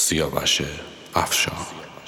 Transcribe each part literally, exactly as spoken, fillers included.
سیاوش افشار.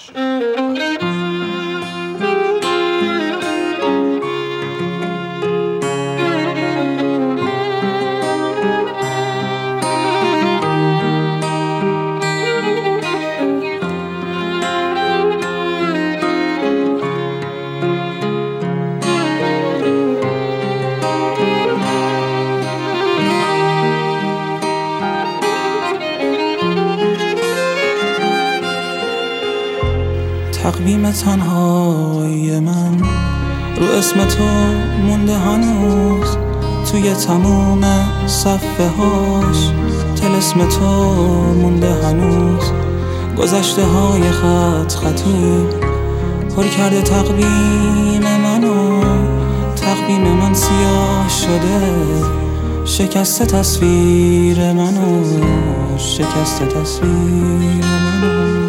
تقویم تنهای من رو اسم تو مونده هنوز، توی تموم صفحه هاش طلسم تو مونده هنوز. گذشته های خط خطی پر کرده تقویم منو، تقویم من سیاه شده، شکست تصویر منو، شکست تصویر منو.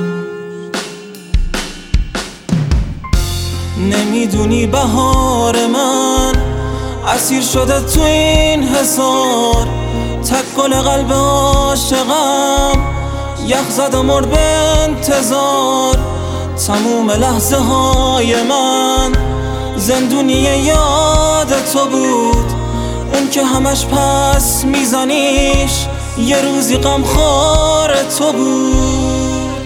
نمیدونی بهار من اسیر شده تو این حصار، تک گل قلب عاشقم یخ زد و مرد به انتظار. تموم لحظه های من زندونی یاد تو بود، اون که همش پس میزنیش یه روزی غمخوار تو بود.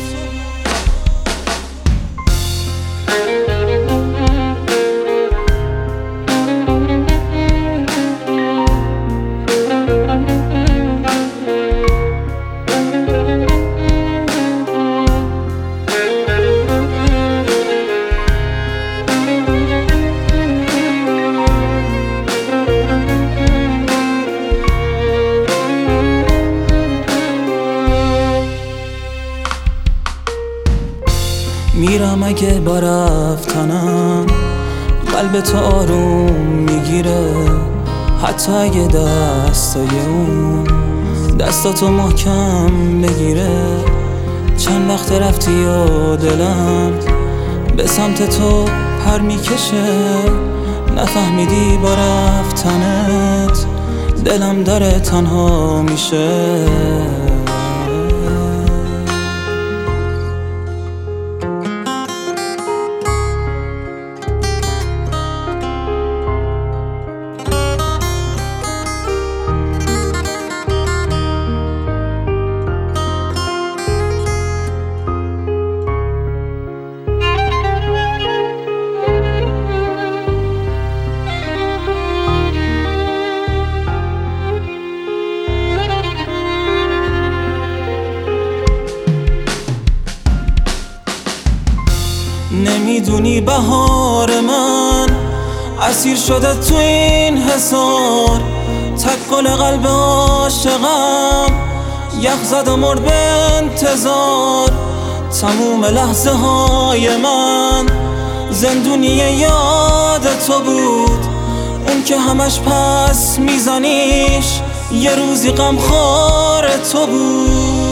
میرم اگه با رفتنم قلب تو آروم میگیره، حتی اگه دستای اون دستاتو محکم بگیره. چند وقت رفتی و دلم به سمت تو پر میکشه، نفهمیدی با رفتنت دلم داره تنها میشه. نمیدونی بهار من اسیر شده تو این حصار، تک گل قلب عاشقم یخ زد و مرد به انتظار. تموم لحظه های من زندونی یاد تو بود، اون که همش پس میزنیش یه روزی غمخوار تو بود.